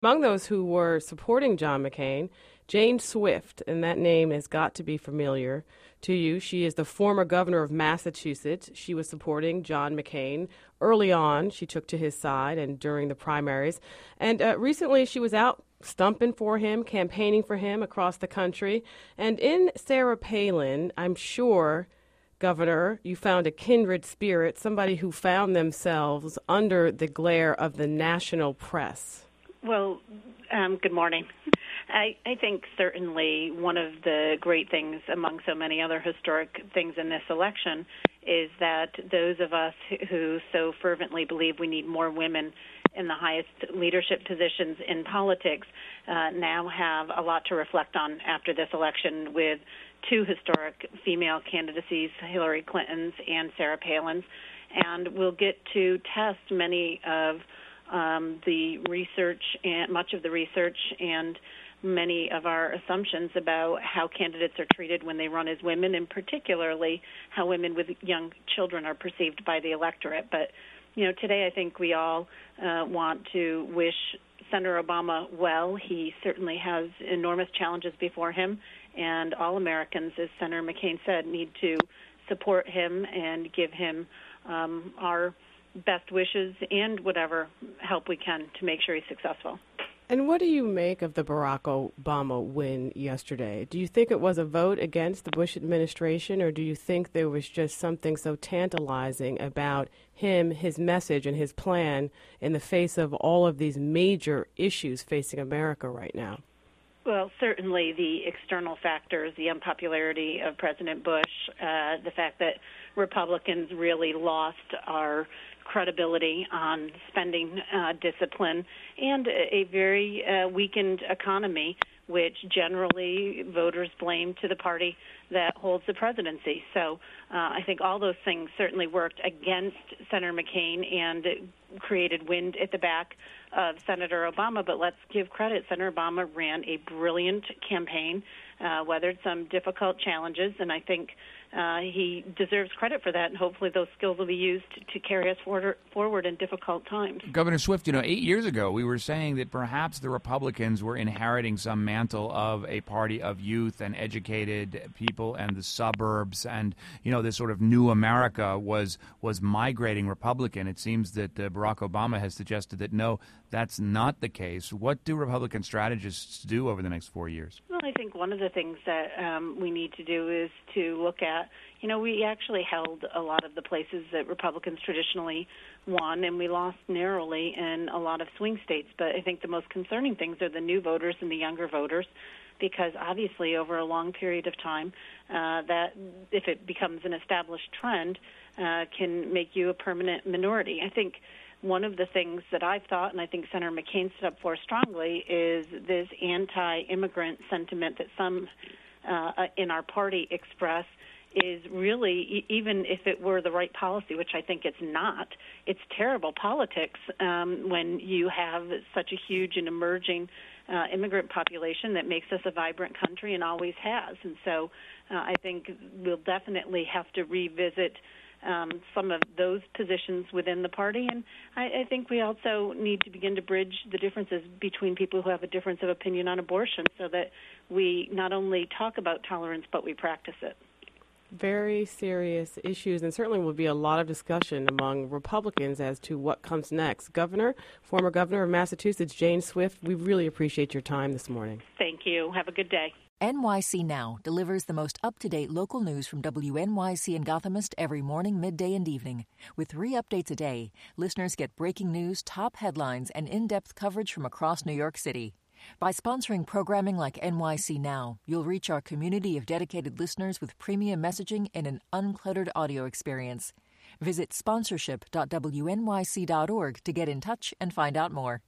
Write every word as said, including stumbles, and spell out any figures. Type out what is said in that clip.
Among those who were supporting John McCain, Jane Swift, and that name has got to be familiar to you. She is the former governor of Massachusetts. She was supporting John McCain. Early on, she took to his side and during the primaries. And uh, recently, she was out stumping for him, campaigning for him across the country. And in Sarah Palin, I'm sure, Governor, you found a kindred spirit, somebody who found themselves under the glare of the national press. Well, um, good morning. I, I think certainly one of the great things among so many other historic things in this election is that those of us who so fervently believe we need more women in the highest leadership positions in politics uh, now have a lot to reflect on after this election with two historic female candidacies, Hillary Clinton's and Sarah Palin's, and we'll get to test many of Um, the research and much of the research and many of our assumptions about how candidates are treated when they run as women, and particularly how women with young children are perceived by the electorate. But, you know, today I think we all uh, want to wish Senator Obama well. He certainly has enormous challenges before him, and all Americans, as Senator McCain said, need to support him and give him um, our best wishes and whatever help we can to make sure he's successful. And what do you make of the Barack Obama win yesterday? Do you think it was a vote against the Bush administration, or do you think there was just something so tantalizing about him, his message, and his plan in the face of all of these major issues facing America right now? Well, certainly the external factors, the unpopularity of President Bush, uh, the fact that Republicans really lost our credibility on spending uh, discipline, and a very uh, weakened economy, which generally voters blame to the party that holds the presidency. So uh, I think all those things certainly worked against Senator McCain and created wind at the back of Senator Obama. But let's give credit. Senator Obama ran a brilliant campaign, uh, weathered some difficult challenges, and I think Uh, he deserves credit for that, and hopefully those skills will be used to carry us forward, forward in difficult times. Governor Swift, you know, eight years ago we were saying that perhaps the Republicans were inheriting some mantle of a party of youth and educated people and the suburbs, and, you know, this sort of new America was was migrating Republican. It seems that uh, Barack Obama has suggested that, no, that's not the case. What do Republican strategists do over the next four years? Well, I think one of the things that um, we need to do is to look at, you know, we actually held a lot of the places that Republicans traditionally won, and we lost narrowly in a lot of swing states. But I think the most concerning things are the new voters and the younger voters, because obviously over a long period of time, uh, that if it becomes an established trend, uh, can make you a permanent minority. I think one of the things that I've thought, and I think Senator McCain stood up for strongly, is this anti-immigrant sentiment that some uh, in our party express is really, even if it were the right policy, which I think it's not, it's terrible politics um, when you have such a huge and emerging uh, immigrant population that makes us a vibrant country and always has. And so uh, I think we'll definitely have to revisit Um, some of those positions within the party. And I, I think we also need to begin to bridge the differences between people who have a difference of opinion on abortion so that we not only talk about tolerance, but we practice it. Very serious issues, and certainly will be a lot of discussion among Republicans as to what comes next. Governor, former governor of Massachusetts, Jane Swift, we really appreciate your time this morning. Thank you. Have a good day. N Y C Now delivers the most up-to-date local news from W N Y C and Gothamist every morning, midday, and evening. With three updates a day, listeners get breaking news, top headlines, and in-depth coverage from across New York City. By sponsoring programming like N Y C Now, you'll reach our community of dedicated listeners with premium messaging and an uncluttered audio experience. Visit sponsorship dot W N Y C dot org to get in touch and find out more.